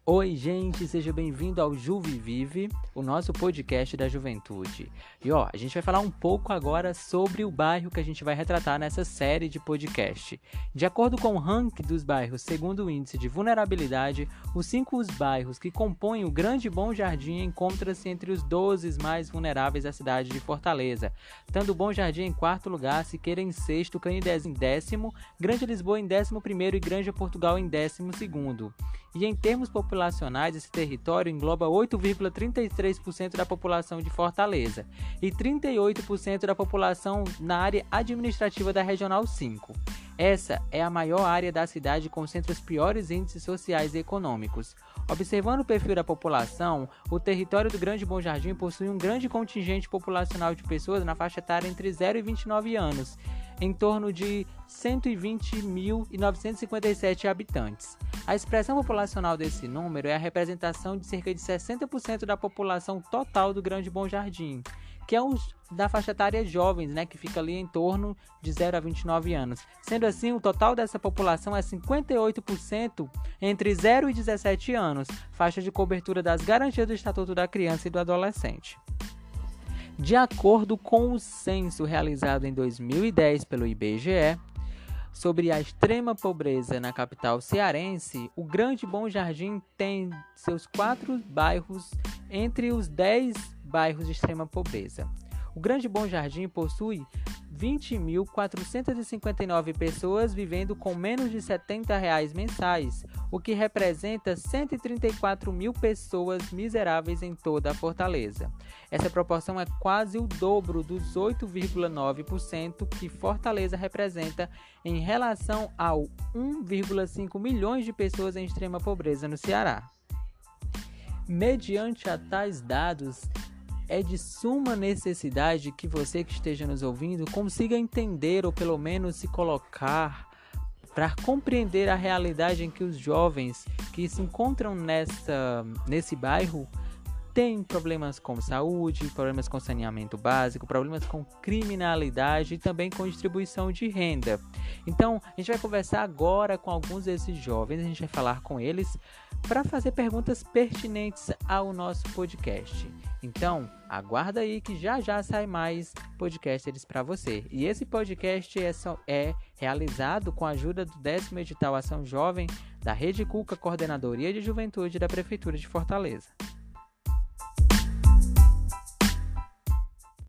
Oi, gente, seja bem-vindo ao Juve Vive, o nosso podcast da juventude. E a gente vai falar um pouco agora sobre o bairro que a gente vai retratar nessa série de podcast. De acordo com o ranking dos bairros segundo o índice de vulnerabilidade, os 5 bairros que compõem o Grande Bom Jardim encontram-se entre os 12 mais vulneráveis da cidade de Fortaleza, estando o Bom Jardim em 4º lugar, Siqueira em 6º, Canidés em 10º, Grande Lisboa em 11º e Granja Portugal em 12º. E em termos populacionais, esse território engloba 8,33% da população de Fortaleza e 38% da população na área administrativa da Regional 5. Essa é a maior área da cidade e concentra os piores índices sociais e econômicos. Observando o perfil da população, o território do Grande Bom Jardim possui um grande contingente populacional de pessoas na faixa etária entre 0 e 29 anos, em torno de 120.957 habitantes. A expressão populacional desse número é a representação de cerca de 60% da população total do Grande Bom Jardim, que é da faixa etária jovens, que fica ali em torno de 0 a 29 anos. Sendo assim, o total dessa população é 58% entre 0 e 17 anos, faixa de cobertura das garantias do Estatuto da Criança e do Adolescente. De acordo com o censo realizado em 2010 pelo IBGE, sobre a extrema pobreza na capital cearense, o Grande Bom Jardim tem seus 4 bairros entre os 10 bairros de extrema pobreza. O Grande Bom Jardim possui 20.459 pessoas vivendo com menos de R$ 70 mensais, o que representa 134 mil pessoas miseráveis em toda a Fortaleza. Essa proporção é quase o dobro dos 8,9% que Fortaleza representa em relação ao 1,5 milhões de pessoas em extrema pobreza no Ceará. Mediante a tais dados, é de suma necessidade que você que esteja nos ouvindo consiga entender ou pelo menos se colocar para compreender a realidade em que os jovens que se encontram nesse bairro têm problemas com saúde, problemas com saneamento básico, problemas com criminalidade e também com distribuição de renda. Então, a gente vai conversar agora com alguns desses jovens, a gente vai falar com eles para fazer perguntas pertinentes ao nosso podcast. Então, aguarda aí que já sai mais podcasters para você. E esse podcast é realizado com a ajuda do 10º edital Ação Jovem da Rede Cuca Coordenadoria de Juventude da Prefeitura de Fortaleza.